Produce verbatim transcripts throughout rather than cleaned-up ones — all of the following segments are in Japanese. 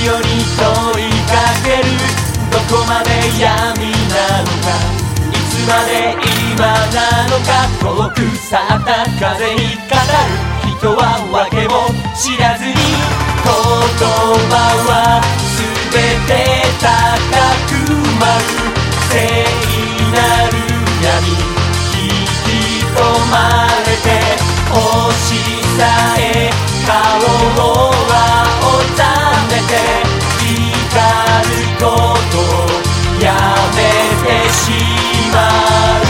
夜に問いかける。どこまで闇なのか、いつまで今なのか。遠く去った風に語る人は訳も知らずに、言葉は全て高く舞う聖なる闇。引き止まれて星さえ顔を青ざめて、光ることをやめてしまう。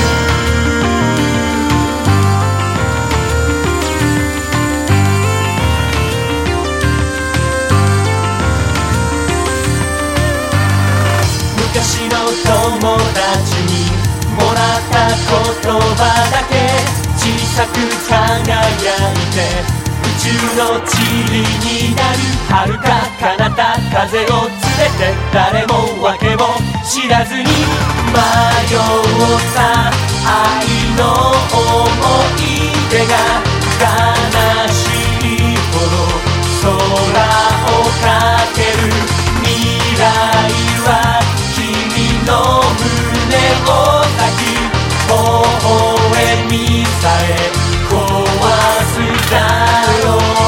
昔の友達にもらった言葉だけ小さく輝いて、宇宙の塵になる。遥か彼方風を連れて、誰も訳も知らずに迷った愛の思い出が悲しいほど空をかける。未来は君の胸を抱き、微笑みさえ壊すだろう。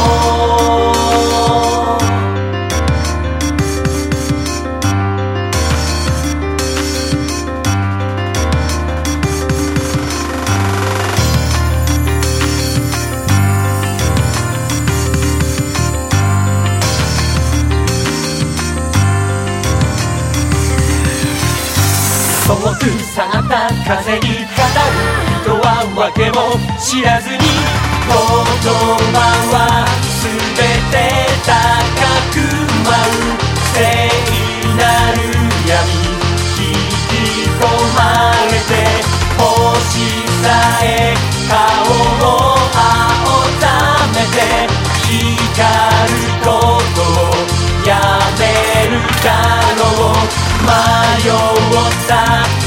遠く去った風に語る人は訳も知らずに、言葉は全て高く舞う聖なる闇。引き込まれて星さえ顔を青ざめて、光ることをやめるだろう。迷った